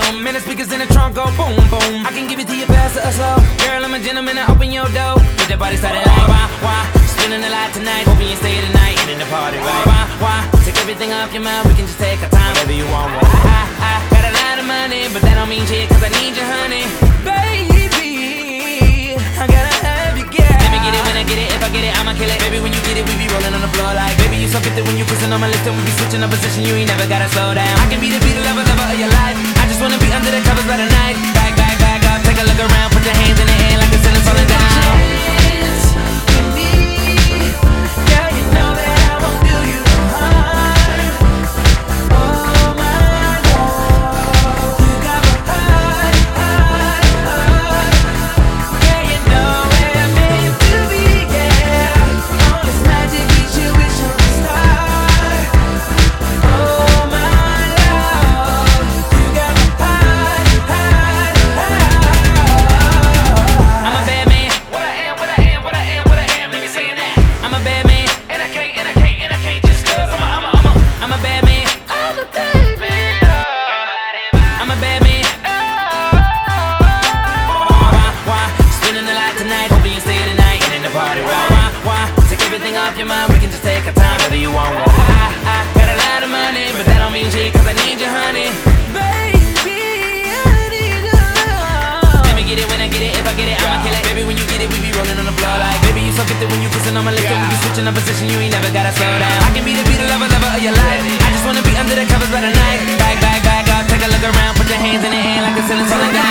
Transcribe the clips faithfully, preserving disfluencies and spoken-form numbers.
boom. Man, the speakers in the trunk go boom, boom. I can give it to you fast or slow. Girl, I'm a gentleman, I open your door. Get that body started like why, why? Spending a lot tonight, hoping you stay tonight and in the party, right? Why, why? Take everything off your mind, we can just take our time, whatever you want. I, I, I got a lot of money, but that don't mean shit, cause I need your honey. Baby, I gotta have you, girl. Let me get it when I get it, if I get it, I'ma kill it. Baby, when you get it, we be rolling on the floor like. Baby, you so gifted when you kissing on my lips, and we be switching up position, you ain't never gotta slow down. I can be the beat, lover, lover of your life. I just wanna be under the covers by the night. Back, back, back up, take a look around, put your hands in the air like the ceiling's falling down. Off your mind, we can just take our time, whether you want one. I, I got a lot of money, but that don't mean shit, cause I need your honey. Baby, I need your love. Let me get it when I get it, if I get it, I'ma kill it. Baby, when you get it, we be rolling on the floor like. Baby, you so gifted when you kissing on my lips, and we be switching up position, you ain't never gotta slow down. I can be the beat, lover, lover of your life. I just wanna be under the covers by the night. Back, back, back up, take a look around, put your hands in the air like the ceiling's falling down.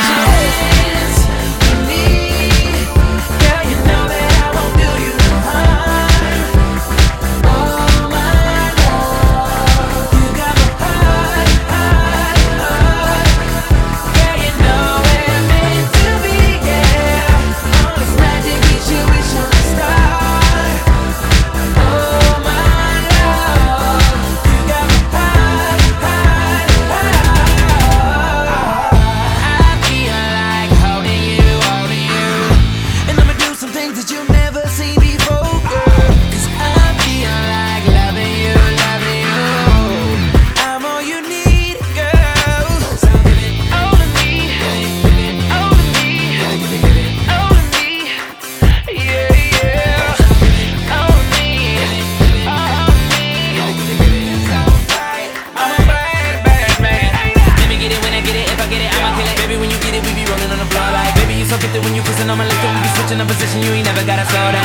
When you kissing on my lips, and we be switching up position, you ain't never gotta slow down.